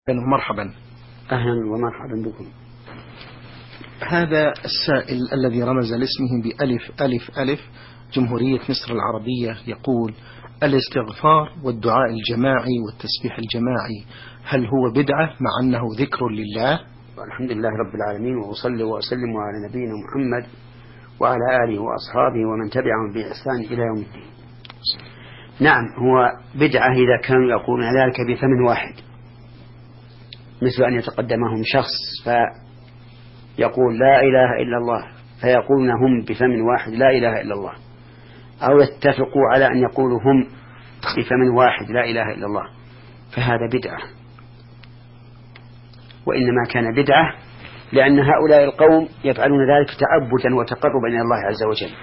مرحبا. أهلا ومرحبا بكم. هذا السائل الذي رمز لاسمه بألف ألف ألف جمهورية مصر العربية يقول: الاستغفار والدعاء الجماعي والتسبيح الجماعي هل هو بدعة مع أنه ذكر لله؟ الحمد لله رب العالمين، وأصلي وأسلم على نبينا محمد وعلى آله وأصحابه ومن تبعهم بإحسان إلى يوم الدين. نعم، هو بدعة إذا كانوا يقولون ذلك بفم واحد، مثل أن يتقدمهم شخص فيقول لا إله إلا الله فيقولون هم بفم واحد لا إله إلا الله، أو يتفقوا على أن يقولوا هم بفم واحد لا إله إلا الله، فهذا بدعة. وإنما كان بدعة لأن هؤلاء القوم يفعلون ذلك تعبدا وتقربا إلى الله عز وجل،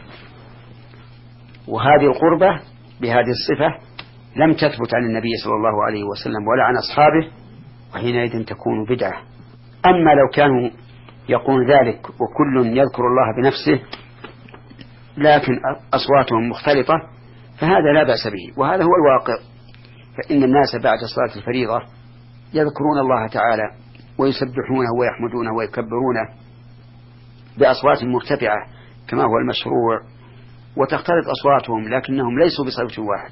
وهذه القربة بهذه الصفة لم تثبت عن النبي صلى الله عليه وسلم ولا عن أصحابه، وحينئذ تكون بدعة. أما لو كانوا يقول ذلك وكل يذكر الله بنفسه لكن أصواتهم مختلطة فهذا لا بأس به، وهذا هو الواقع. فإن الناس بعد صلاة الفريضة يذكرون الله تعالى ويسبحونه ويحمدونه ويكبرونه بأصوات مرتفعة كما هو المشروع، وتختلط أصواتهم لكنهم ليسوا بصوت واحد.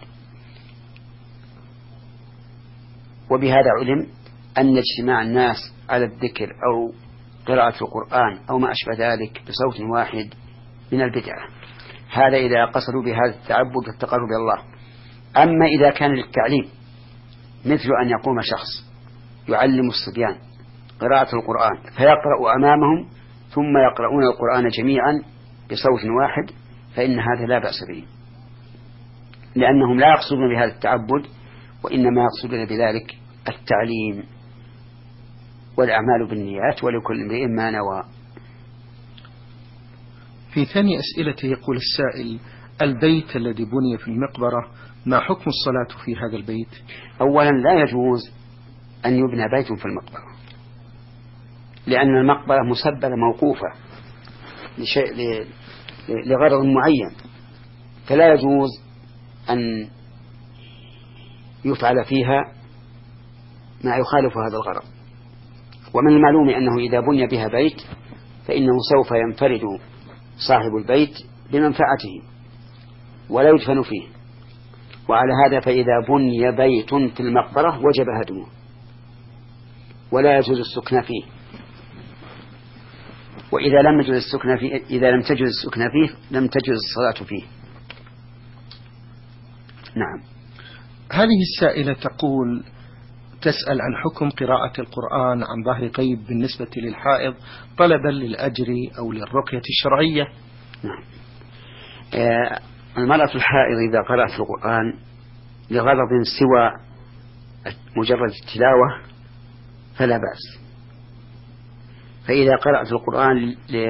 وبهذا علم أن اجتماع الناس على الذكر أو قراءة القرآن أو ما أشبه ذلك بصوت واحد من البدعة، هذا إذا قصدوا بهذا التعبد والتقرب إلى الله. أما إذا كان للتعليم، مثل أن يقوم شخص يعلم الصبيان قراءة القرآن فيقرأ أمامهم ثم يقرؤون القرآن جميعا بصوت واحد، فإن هذا لا بأس به، لأنهم لا يقصدون بهذا التعبد، وإنما يقصدون بذلك التعليم، والأعمال بالنيات ولكل امرئ ما نوى. في ثاني أسئلته يقول السائل: البيت الذي بني في المقبرة ما حكم الصلاة في هذا البيت؟ أولا لا يجوز أن يبنى بيت في المقبرة، لأن المقبرة مسبلة موقوفة لغرض معين، فلا يجوز أن يفعل فيها ما يخالف هذا الغرض. ومن المعلوم أنه إذا بني بها بيت فإنه سوف ينفرد صاحب البيت بمنفعته ولا يدفن فيه، وعلى هذا فإذا بني بيت في المقبرة وجب هدمه ولا يجوز السكن فيه، وإذا لم تجوز السكن فيه لم تجوز الصلاة فيه. نعم. هذه السائلة تقول: تسأل عن حكم قراءة القرآن عن ظهر غيب بالنسبة للحائض طلبا للأجر أو للرقية الشرعية. نعم. المرأة الحائض إذا قرأت القرآن لغرض سوى مجرد التلاوة فلا بأس، فإذا قرأت القرآن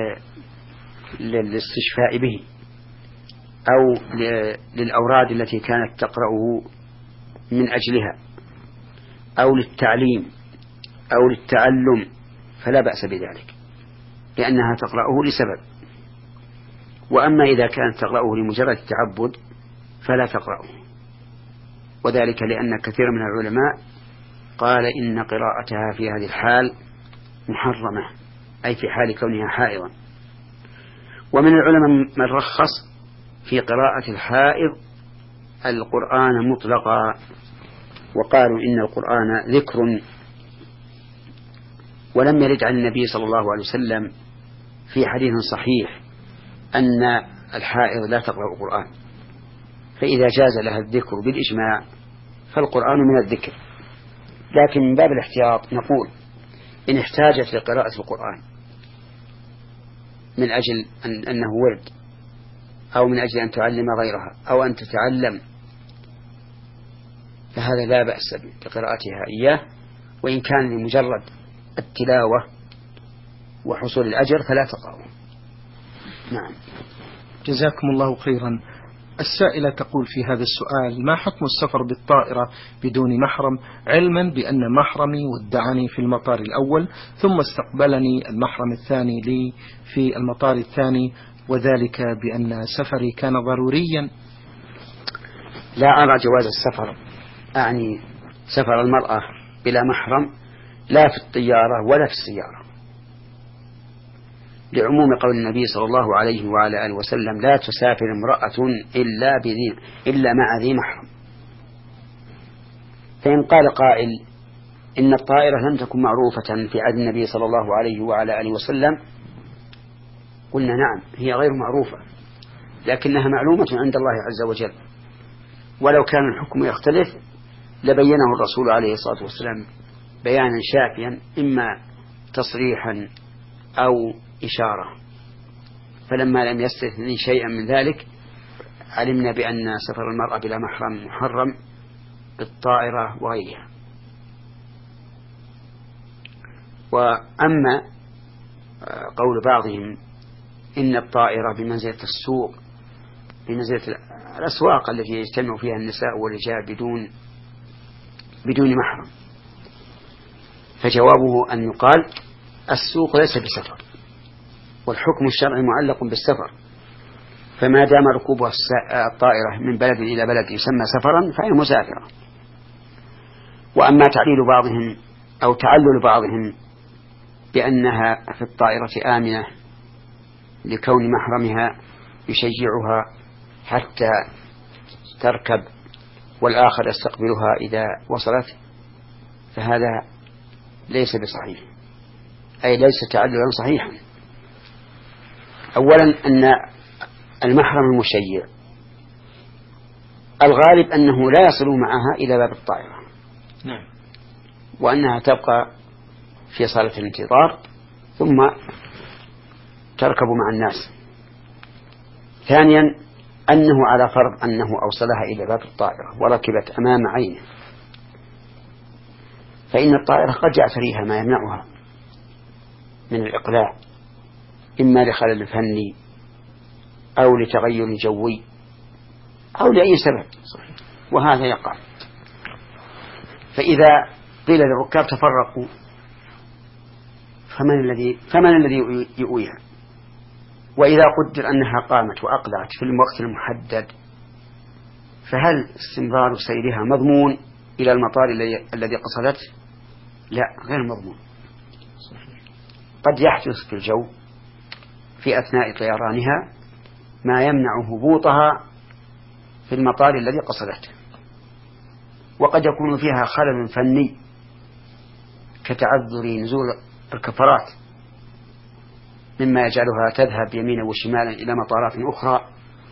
للاستشفاء به أو للأوراد التي كانت تقرأه من أجلها أو للتعليم أو للتعلم فلا بأس بذلك، لأنها تقرأه لسبب. وأما إذا كانت تقرأه لمجرد التعبد فلا تقرأه، وذلك لأن كثير من العلماء قال إن قراءتها في هذه الحال محرمة، أي في حال كونها حائضا. ومن العلماء من رخص في قراءة الحائض القرآن مطلقا، وقالوا إن القرآن ذكر، ولم يرد عن النبي صلى الله عليه وسلم في حديث صحيح أن الحائض لا تقرأ القرآن، فإذا جاز لها الذكر بالإجماع فالقرآن من الذكر. لكن من باب الاحتياط نقول إن احتاجت لقراءة القرآن من أجل أنه ورد أو من أجل أن تعلم غيرها أو أن تتعلم فهذا لا بأس بقراءتها إياه، وإن كان لمجرد التلاوة وحصول الأجر فلا تقرأه. نعم. جزاكم الله خيرا. السائلة تقول في هذا السؤال: ما حكم السفر بالطائرة بدون محرم، علما بأن محرمي ودعني في المطار الأول ثم استقبلني المحرم الثاني لي في المطار الثاني، وذلك بأن سفري كان ضروريا؟ لا أرى جواز السفر، أعني سفر المرأة بلا محرم لا في الطيارة ولا في السيارة، لعموم قول النبي صلى الله عليه وعلى آله وسلم: لا تسافر امرأة إلا مع ذي محرم. فإن قال قائل إن الطائرة لم تكن معروفة في عهد النبي صلى الله عليه وعلى آله وسلم، قلنا نعم، هي غير معروفة، لكنها معلومة عند الله عز وجل، ولو كان الحكم يختلف لبينه الرسول عليه الصلاة والسلام بيانا شافيا، إما تصريحا أو إشارة. فلما لم يستثني شيئا من ذلك علمنا بأن سفر المرأة بلا محرم محرم بالطائرة وغيرها. وأما قول بعضهم إن الطائرة بمنزلة السوق، بمنزلة الأسواق التي يجتمع فيها النساء والرجال بدون محرم، فجوابه أن يقال: السوق ليس بسفر، والحكم الشرعي معلق بالسفر، فما دام ركوب الطائرة من بلد إلى بلد يسمى سفرا فهي مسافرة. وأما تعليل بعضهم أو تعلل بعضهم بأنها في الطائرة آمنة لكون محرمها يشجعها حتى تركب والآخر يستقبلها إذا وصلت، فهذا ليس بصحيح، أي ليس تعللا صحيحا. أولا أن المحرم المشيع الغالب أنه لا يصل معها إلى باب الطائرة، نعم، وأنها تبقى في صالة الانتظار ثم تركب مع الناس. ثانيا أنه على فرض أنه أوصلها إلى باب الطائرة وركبت أمام عينه، فإن الطائرة قد يعتريها ما يمنعها من الإقلاع، إما لخلل فني أو لتغير جوي أو لأي سبب، وهذا يقع. فإذا قيل للركاب تفرقوا فمن الذي يؤويها؟ وإذا قدر أنها قامت وأقلعت في الوقت المحدد، فهل استمرار سيرها مضمون إلى المطار الذي قصدته؟ لا، غير مضمون. قد يحدث في الجو في أثناء طيرانها ما يمنع هبوطها في المطار الذي قصدته، وقد يكون فيها خلل فني كتعذر نزول الكفرات مما يجعلها تذهب يمينا وشمالا إلى مطارات أخرى.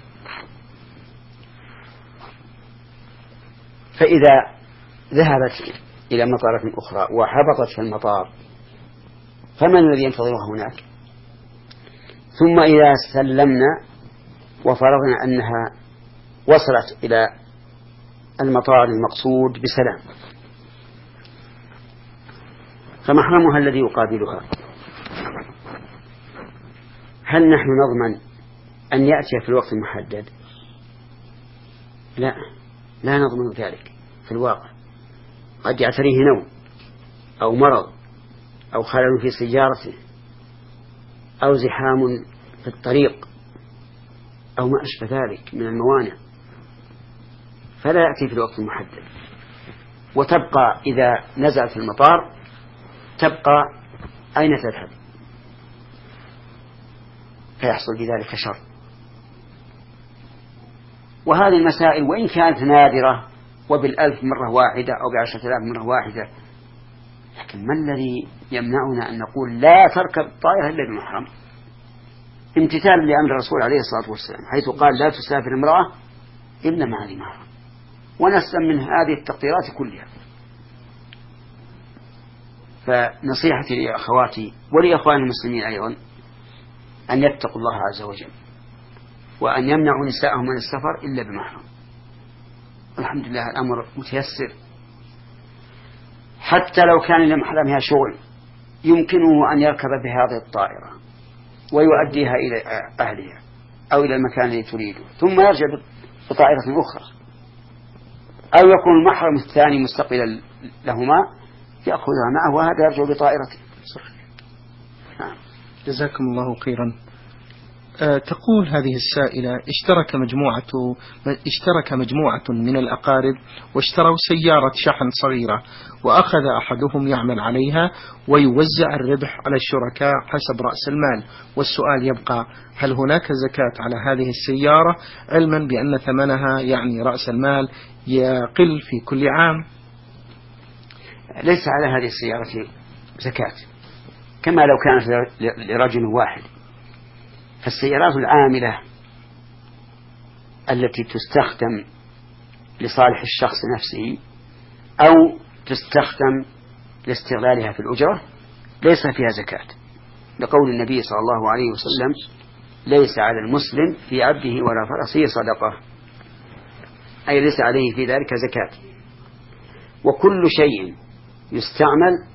فإذا ذهبت إلى مطارات أخرى وهبطت في المطار فمن الذي ينتظرها هناك؟ ثم إذا سلمنا وفرضنا أنها وصلت إلى المطار المقصود بسلام، فمحرمها الذي يقابلها هل نحن نضمن أن يأتي في الوقت المحدد؟ لا نضمن ذلك في الواقع. قد يعتريه نوم أو مرض أو خلل في سيارته أو زحام في الطريق أو ما أشبه ذلك من الموانع، فلا يأتي في الوقت المحدد، وتبقى إذا نزلت في المطار تبقى أين تذهب، فيحصل بذلك شر. وهذه المسائل وإن كانت نادرة وبالألف مرة واحدة أو ب10,000 مرة واحدة، لكن ما الذي يمنعنا أن نقول لا تركب الطائرة إلا بمحرم؟ امتثال لأمر الرسول عليه الصلاة والسلام حيث قال: لا تسافر امرأة إلا مع ذي محرم. ونسلم من هذه التقديرات كلها. فنصيحتي لأخواتي ولأخوان المسلمين أيضا أن يتقوا الله عز وجل، وأن يمنعوا نساءهم من السفر إلا بمحرم. الحمد لله الأمر متيسر، حتى لو كان لمحرمها شغل يمكنه أن يركب بهذه الطائرة ويؤديها إلى أهلها أو إلى المكان الذي تريده، ثم يرجع بطائرة أخرى، أو يكون المحرم الثاني مستقبلا لهما يأخذها معه وهذا يرجع بطائرته. جزاكم الله خيرا. تقول هذه السائلة: اشترك مجموعة من الأقارب واشتروا سيارة شحن صغيرة، وأخذ أحدهم يعمل عليها ويوزع الربح على الشركاء حسب رأس المال، والسؤال يبقى: هل هناك زكاة على هذه السيارة، علما بأن ثمنها يعني رأس المال يقل في كل عام؟ ليس على هذه السيارة زكاة، كما لو كانت لرجل واحد. فالسيارات العاملة التي تستخدم لصالح الشخص نفسه أو تستخدم لاستغلالها في الأجرة ليس فيها زكاة، لقول النبي صلى الله عليه وسلم: ليس على المسلم في عبده ولا فرسه صدقة، أي ليس عليه في ذلك زكاة. وكل شيء يستعمل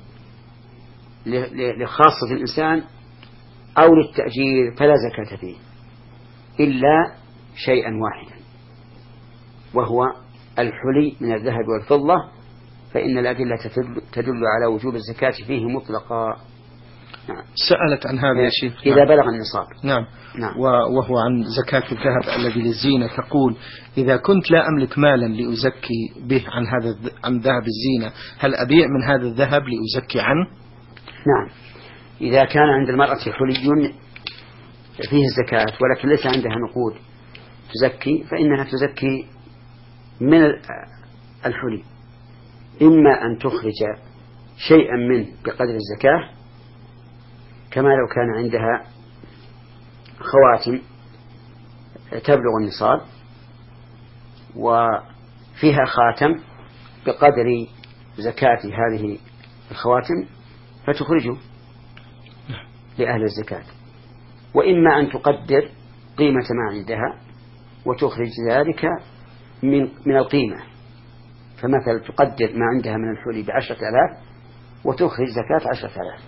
لخاصة الإنسان أو للتأجير فلا زكاة فيه إلا شيئا واحدا، وهو الحلي من الذهب والفضة، فإن الأدلة تدل على وجوب الزكاة فيه مطلقا. نعم. سألت عن هذا يا شيخ. إذا بلغ النصاب. نعم. وهو عن زكاة الذهب الذي للزينة. تقول: إذا كنت لا أملك مالا لأزكي به عن ذهب الزينة، هل أبيع من هذا الذهب لأزكي عنه؟ نعم، إذا كان عند المرأة حلي فيه الزكاة ولكن ليس عندها نقود تزكي، فإنها تزكي من الحلي، إما أن تخرج شيئا منه بقدر الزكاة، كما لو كان عندها خواتم تبلغ النصاب وفيها خاتم بقدر زكاة هذه الخواتم فتخرجه لأهل الزكاة، وإما أن تقدر قيمة ما عندها وتخرج ذلك من القيمة. فمثلا تقدر ما عندها من الحلي ب10,000 وتخرج زكاة 10,000.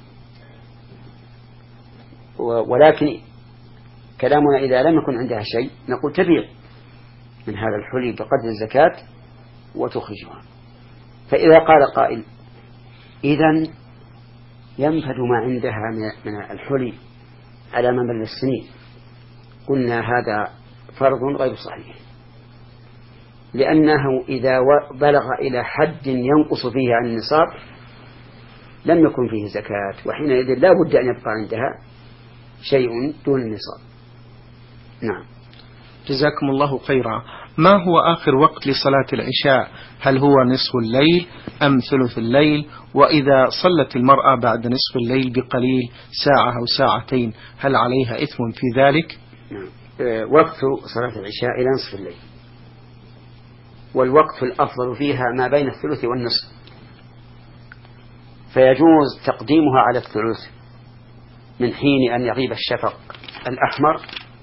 ولكن كلامنا إذا لم يكن عندها شيء نقول تبيع من هذا الحلي بقدر الزكاة وتخرجها. فإذا قال قائل: إذن ينفد ما عندها من الحلي على ممر السنين، قلنا هذا فرض غير صحيح، لأنه إذا بلغ إلى حد ينقص فيه عن النصاب لم يكن فيه زكاة، وحينئذ لا بد أن يبقى عندها شيء دون النصاب. نعم. جزاكم الله خيرا. ما هو آخر وقت لصلاة العشاء؟ هل هو نصف الليل أم ثلث الليل؟ وإذا صلت المرأة بعد نصف الليل بقليل ساعة أو ساعتين هل عليها إثم في ذلك؟ نعم. وقت صلاة العشاء إلى نصف الليل، والوقت الأفضل فيها ما بين الثلث والنصف، فيجوز تقديمها على الثلث من حين أن يغيب الشفق الأحمر،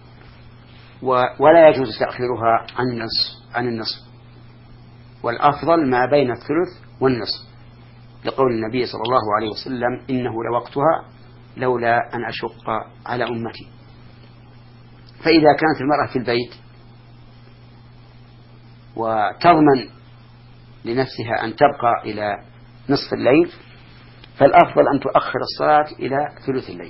ولا يجوز تأخيرها عن النصف، والأفضل ما بين الثلث والنصف، لقول النبي صلى الله عليه وسلم: إنه لوقتها لولا أن أشق على أمتي. فإذا كانت المرأة في البيت وتضمن لنفسها أن تبقى إلى نصف الليل فالأفضل أن تؤخر الصلاة إلى ثلث الليل،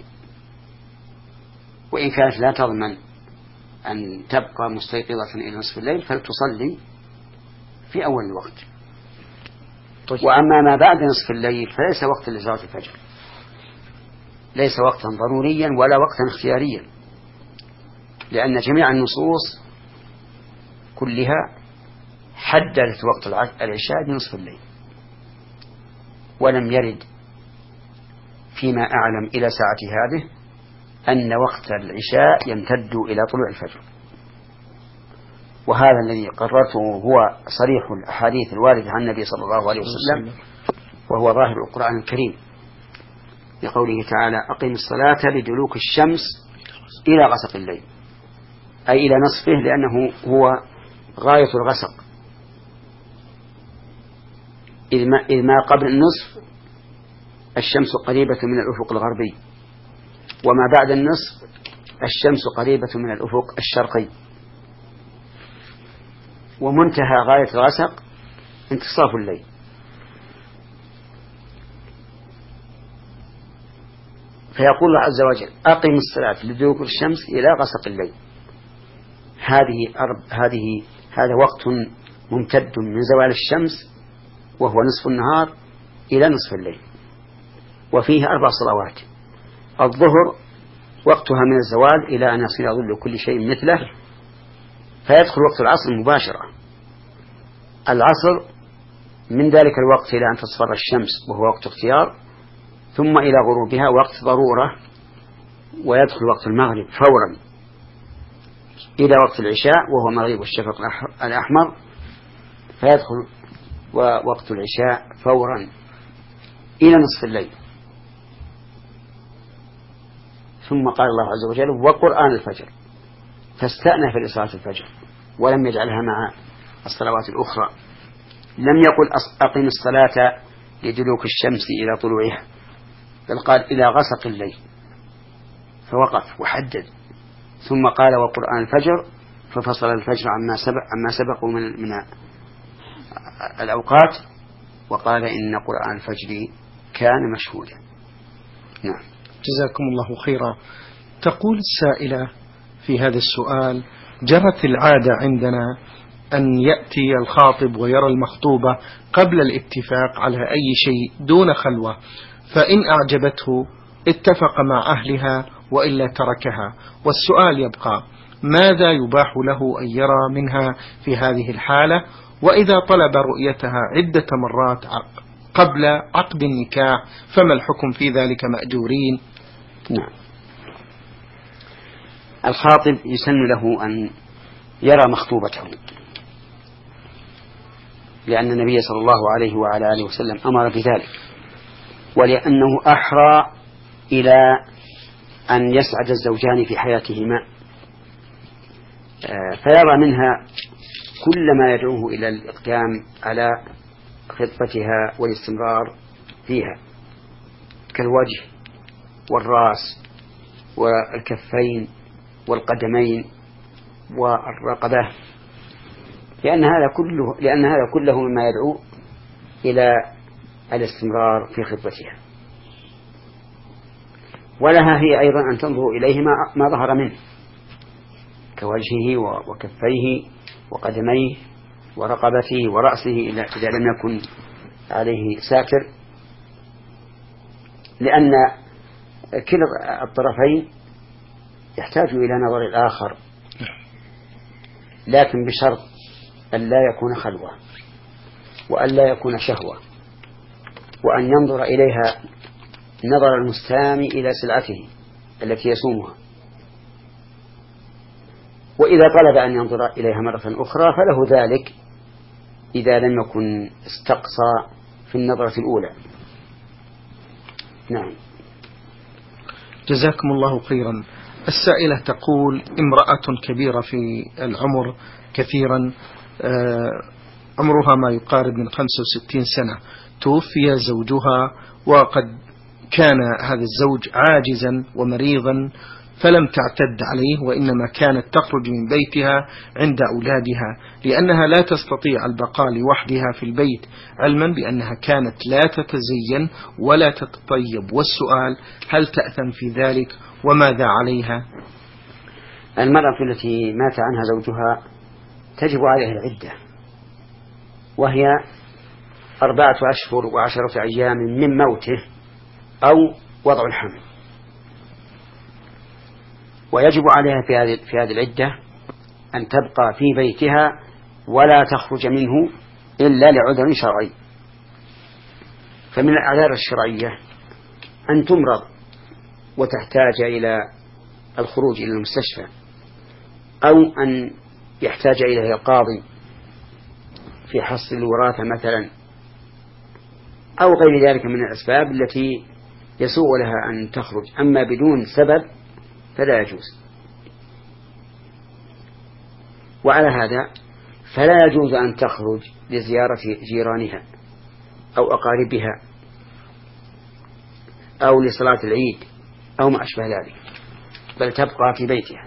وإن كانت لا تضمن أن تبقى مستيقظة إلى نصف الليل فلتصلي في أول الوقت. وأما ما بعد نصف الليل فليس وقتا لصلاة الفجر، ليس وقتا ضروريا ولا وقتا اختياريا، لأن جميع النصوص كلها حددت وقت العشاء بنصف الليل، ولم يرد فيما أعلم إلى ساعة هذه أن وقت العشاء يمتد إلى طلوع الفجر. وهذا الذي قررته هو صريح الأحاديث الواردة عن النبي صلى الله عليه وسلم، وهو ظاهر القرآن الكريم، لقوله تعالى: أقم الصلاة لدلوك الشمس إلى غسق الليل، أي إلى نصفه، لأنه هو غاية الغسق، إذ ما قبل النصف الشمس قريبة من الأفق الغربي، وما بعد النصف الشمس قريبة من الأفق الشرقي، ومنتهى غاية الغسق انتصاف الليل. فيقول الله عز وجل أقم الصلاة لدلوك الشمس إلى غسق الليل. هذا وقت ممتد من زوال الشمس وهو نصف النهار إلى نصف الليل، وفيه 4 صلوات. الظهر وقتها من الزوال إلى أن يصير ظل كل شيء مثله، فيدخل وقت العصر مباشرة. العصر من ذلك الوقت إلى أن تصفر الشمس وهو وقت اختيار، ثم إلى غروبها وقت ضرورة، ويدخل وقت المغرب فورا إلى وقت العشاء وهو مغرب الشفق الأحمر، فيدخل وقت العشاء فورا إلى نصف الليل. ثم قال الله عز وجل وقرآن الفجر، فاستأنف لصلاة الفجر ولم يجعلها مع الصلوات الأخرى. لم يقل أقم الصلاة لدلوك الشمس إلى طلوعها، بل قال إلى غسق الليل، فوقف وحدد. ثم قال وقرآن الفجر، ففصل الفجر عما سبق من الأوقات، وقال إن قرآن الفجر كان مشهودا. نعم. جزاكم الله خيرا. تقول السائلة في هذا السؤال: جرت العادة عندنا أن يأتي الخاطب ويرى المخطوبة قبل الاتفاق على أي شيء دون خلوة، فإن أعجبته اتفق مع أهلها وإلا تركها، والسؤال يبقى: ماذا يباح له أن يرى منها في هذه الحالة؟ وإذا طلب رؤيتها عدة مرات قبل عقد النكاح فما الحكم في ذلك مأجورين؟ نعم. الخاطب يسن له أن يرى مخطوبته، لأن النبي صلى الله عليه وعلى آله وسلم أمر بذلك، ولأنه أحرى إلى أن يسعد الزوجان في حياتهما، فيرى منها كل ما يدعوه إلى الإقدام على خطبتها والاستمرار فيها، كالوجه والرأس والكفين والقدمين والرقبة، لأن هذا كله مما يدعو إلى الاستمرار في خطبتها. ولها هي أيضا أن تنظر إليه ما ظهر منه كوجهه وكفيه وقدميه ورقبته ورأسه إذا لم يكن عليه ساتر، لأن كلا الطرفين يحتاج إلى نظر الآخر، لكن بشرط أن لا يكون خلوة، وأن لا يكون شهوة، وأن ينظر إليها نظر المستامي إلى سلعته التي يسومها. وإذا طلب أن ينظر إليها مرة أخرى فله ذلك إذا لم يكن استقصى في النظرة الأولى. نعم. جزاكم الله خيرا. السائلة تقول: امرأة كبيرة في العمر كثيرا، عمرها ما يقارب من 65 سنة، توفي زوجها، وقد كان هذا الزوج عاجزا ومريضا فلم تعتد عليه، وإنما كانت تخرج من بيتها عند أولادها لأنها لا تستطيع البقاء لوحدها في البيت، علما بأنها كانت لا تتزين ولا تتطيب. والسؤال: هل تأثم في ذلك وماذا عليها؟ المرأة التي مات عنها زوجها تجب عليها العدة، وهي 4 أشهر و10 أيام من موته أو وضع الحمل، ويجب عليها في هذه العدة أن تبقى في بيتها ولا تخرج منه إلا لعذر شرعي. فمن الأعذار الشرعية أن تمرض وتحتاج إلى الخروج إلى المستشفى، أو أن يحتاج إليها القاضي في حصر الوراثة مثلا، أو غير ذلك من الأسباب التي يسوء لها أن تخرج. أما بدون سبب فلا يجوز. وعلى هذا فلا يجوز أن تخرج لزيارة جيرانها أو أقاربها أو لصلاة العيد أو ما أشبه ذلك، بل تبقى في بيتها.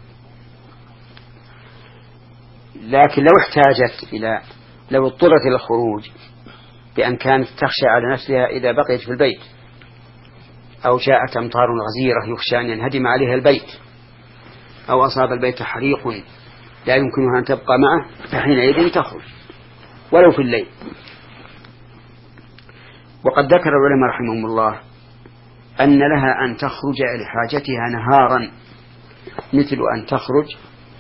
لكن لو اضطرت إلى الخروج بأن كانت تخشى على نفسها إذا بقيت في البيت أو جاءت أمطار غزيرة يخشى أن ينهدم عليها البيت، أو أصاب البيت حريق لا يمكنها أن تبقى معه، فحينئذ تخرج ولو في الليل. وقد ذكر العلماء رحمهم الله أن لها أن تخرج لحاجتها نهارا، مثل أن تخرج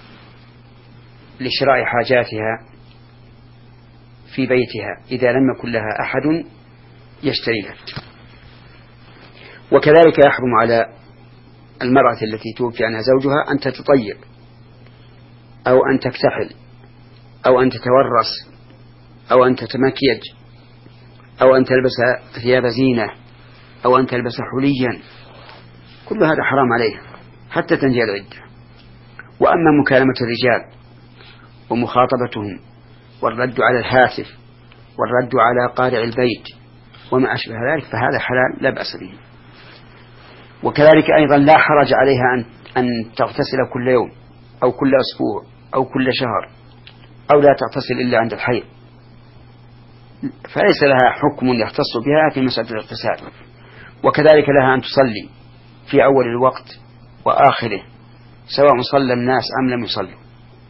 لشراء حاجاتها في بيتها إذا لم يكن لها أحد يشتريها. وكذلك يحرم على المرأة التي توفي عنها زوجها أن تتطيب أو أن تكتحل أو أن تتورس أو أن تتمكيج أو أن تلبس ثياب زينة أو أن تلبس حليا، كل هذا حرام عليها حتى تنجي العدة. وأما مكالمة الرجال ومخاطبتهم والرد على الهاتف والرد على قارع البيت وما أشبه ذلك فهذا حلال لا بأس به. وكذلك أيضا لا حرج عليها أن تغتسل كل يوم أو كل أسبوع أو كل شهر، أو لا تغتسل إلا عند الحيض، فليس لها حكم يختص بها في مسألة الاغتسال. وكذلك لها أن تصلي في أول الوقت وآخره سواء صلى الناس أم لم يصلوا.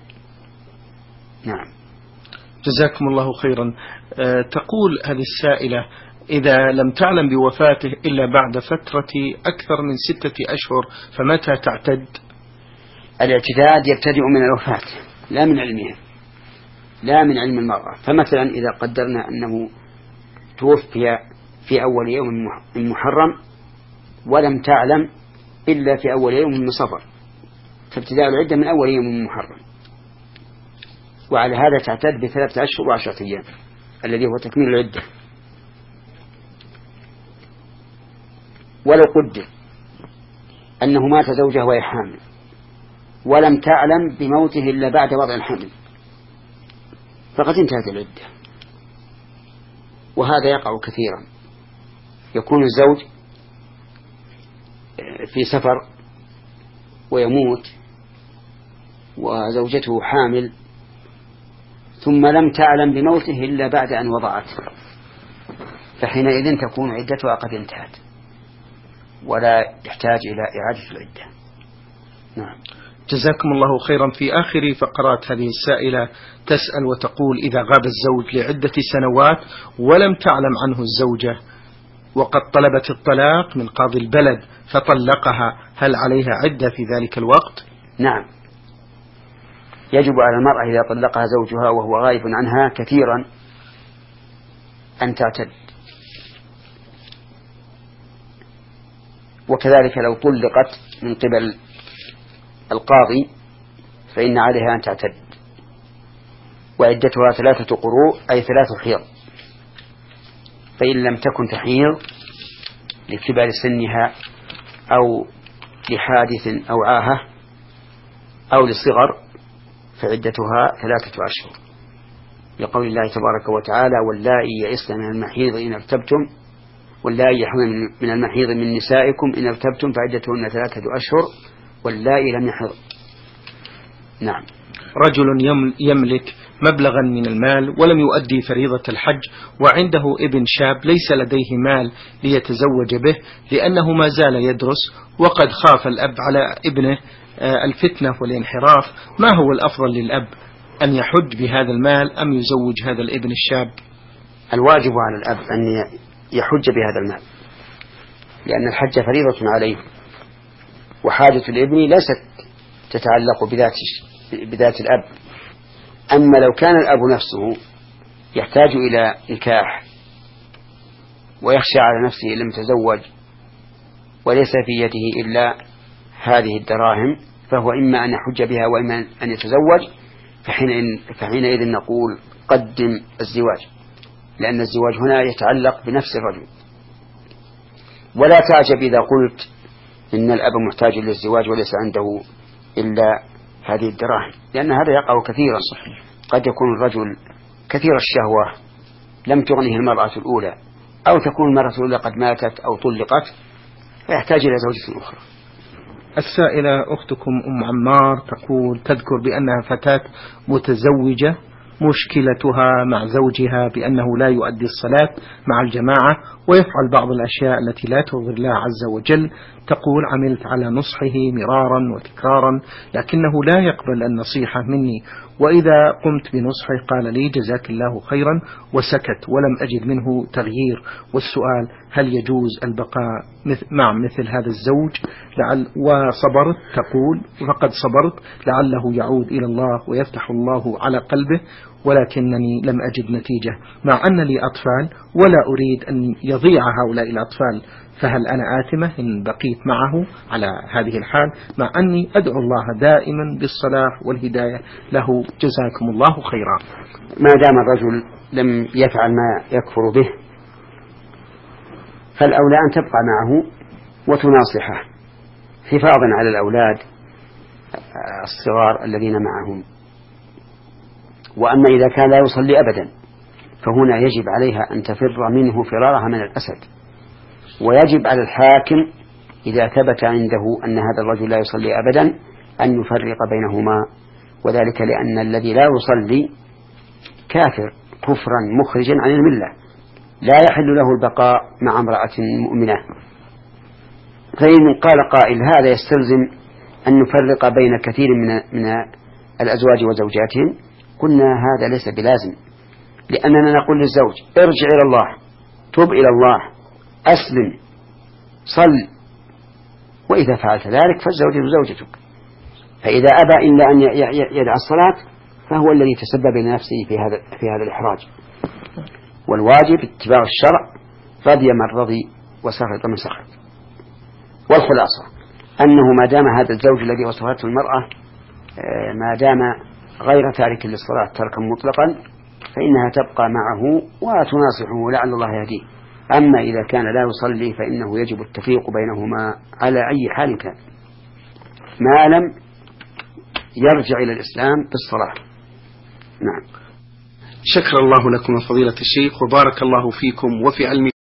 نعم. جزاكم الله خيرا. تقول هذه السائلة: إذا لم تعلم بوفاته إلا بعد فترة أكثر من 6 أشهر فمتى تعتد؟ الاعتداد يبتدئ من الوفاة لا من علمها، لا من علم المرأة. فمثلا إذا قدرنا أنه توفي في أول يوم من محرم ولم تعلم إلا في أول يوم من صفر، فابتداء العدة من أول يوم من محرم، وعلى هذا تعتد ب3 أشهر و10 أيام الذي هو تكميل العدة. ولو قدر أنه مات زوجه وهي حامل ولم تعلم بموته إلا بعد وضع الحمل فقد انتهت العدة. وهذا يقع كثيرا، يكون الزوج في سفر ويموت وزوجته حامل ثم لم تعلم بموته إلا بعد أن وضعت، فحينئذ تكون عدتها قد انتهت ولا يحتاج إلى إعادة العدة. نعم. جزاكم الله خيرا. في آخر فقرات هذه السائلة تسأل وتقول: إذا غاب الزوج لعدة سنوات ولم تعلم عنه الزوجة وقد طلبت الطلاق من قاضي البلد فطلقها، هل عليها عدة في ذلك الوقت؟ نعم، يجب على المرأة إذا طلقها زوجها وهو غائب عنها كثيرا أن تعتد. وكذلك لو طلقت من قبل القاضي فإن عليها أن تعتد، وعدتها 3 قروء أي 3 حيض. فإن لم تكن تحيض لكبر سنها أو لحادث أو عاهة أو للصغر فعدتها 3 أشهر، لقول الله تبارك وتعالى: واللائي يئسن من المحيض إن ارتبتم واللائي يحضن من المحيض من نسائكم إن ارتبتم فعدتهن 3 أشهر واللائي لم يحض. نعم. رجل يملك مبلغا من المال ولم يؤدي فريضة الحج وعنده ابن شاب ليس لديه مال ليتزوج به لأنه ما زال يدرس، وقد خاف الأب على ابنه الفتنة والانحراف، ما هو الأفضل للأب، أن يحج بهذا المال أم يزوج هذا الابن الشاب؟ الواجب على الأب أن يحج بهذا المال، لأن الحج فريضة عليه، وحاجة الابن ليست تتعلق بذات الأب. أما لو كان الأب نفسه يحتاج إلى نكاح ويخشى على نفسه إن لم يتزوج وليس في يده إلا هذه الدراهم فهو إما أن يحج بها وإما أن يتزوج، فحينئذ نقول قدم الزواج، لأن الزواج هنا يتعلق بنفس الرجل. ولا تعجب إذا قلت إن الأب محتاج للزواج وليس عنده إلا هذه الدراهم، لأن هذا يقع كثيرا. صحيح. قد يكون الرجل كثير الشهوة لم تغنه المرأة الأولى، أو تكون المرأة الأولى قد ماتت أو طلقت فيحتاج إلى زوجة أخرى. السائلة أختكم أم عمار تقول: تذكر بأنها فتاة متزوجة، مشكلتها مع زوجها بأنه لا يؤدي الصلاة مع الجماعة ويفعل بعض الأشياء التي لا ترضي الله عز وجل. تقول: عملت على نصحه مرارا وتكرارا لكنه لا يقبل النصيحة مني، وإذا قمت بنصحه قال لي: جزاك الله خيرا، وسكت ولم أجد منه تغيير. والسؤال: هل يجوز البقاء مع مثل هذا الزوج؟ وصبرت، تقول: فقد صبرت لعله يعود إلى الله ويفتح الله على قلبه، ولكنني لم أجد نتيجة، مع أن لي أطفال ولا أريد أن يضيع هؤلاء الأطفال، فهل أنا آثمة إن بقيت معه على هذه الحال، مع أني أدعو الله دائما بالصلاح والهداية له؟ جزاكم الله خيرا. ما دام الرجل لم يفعل ما يكفر به فالأولى أن تبقى معه وتناصحه حفاظا على الأولاد الصغار الذين معهم. وأما إذا كان لا يصلي أبدا فهنا يجب عليها أن تفر منه فرارها من الأسد، ويجب على الحاكم إذا ثبت عنده أن هذا الرجل لا يصلي أبدا أن يفرق بينهما، وذلك لأن الذي لا يصلي كافر كفرا مخرجا عن الملة، لا يحل له البقاء مع امرأة مؤمنة. فإن قال قائل: هذا يستلزم أن نفرق بين كثير من الأزواج وزوجاتهم، قلنا هذا ليس بلازم، لأننا نقول للزوج: ارجع إلى الله، تب إلى الله، أسلم، صل، وإذا فعلت ذلك فالزوجة زوجتك. فإذا أبى إلا أن يدع الصلاة فهو الذي تسبب لنفسه في هذا الإحراج. والواجب اتباع الشرع، رضي من رضي وسخط من سخط. والخلاصة أنه ما دام هذا الزوج الذي وصفته المرأة ما دام غير تارك للصلاة تركا مطلقا فإنها تبقى معه وتناصحه لعل الله يهديه. أما إذا كان لا يصلي فإنه يجب التفريق بينهما على أي حال كان، ما لم يرجع إلى الإسلام بالصلاة. نعم. شكر الله لكم فضيلة الشيخ، وبارك الله فيكم وفي علمكم.